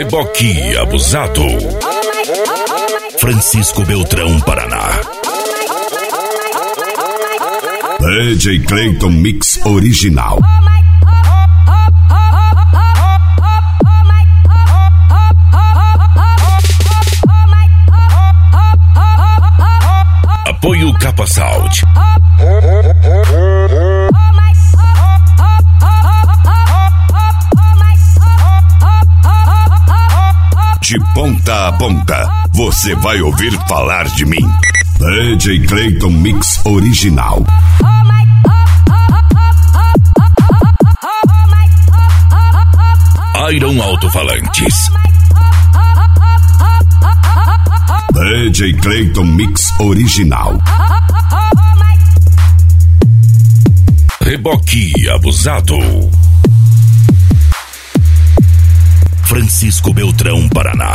Reboque abusado. Francisco Beltrão, Paraná. DJ Clayton Mix Original. Apoio Capa Sound. De ponta a ponta, você vai ouvir falar de mim. DJ Clayton Mix Original. Iron Alto-Falantes. DJ Clayton Mix Original. Reboque abusado. Francisco Beltrão, Paraná.